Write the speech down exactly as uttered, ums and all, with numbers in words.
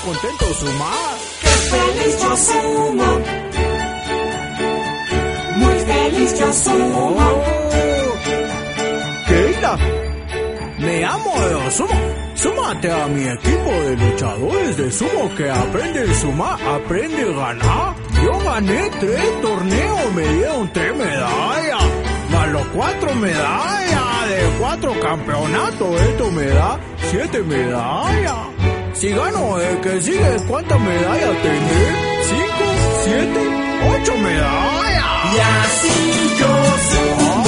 contento sumar. ¡Qué feliz yo sumo! Muy feliz yo sumo. Oh, Keila, me amo de sumo. Súmate a mi equipo de luchadores de sumo que aprende a sumar, aprende a ganar. Yo gané tres torneos, me dieron tres medallas. Más los cuatro medallas de cuatro campeonatos, esto me da siete medallas. Si gano el que sigue, ¿cuántas medallas tendré? ¿Cinco? ¿Siete? ¿Ocho medallas? Y así yo sumo.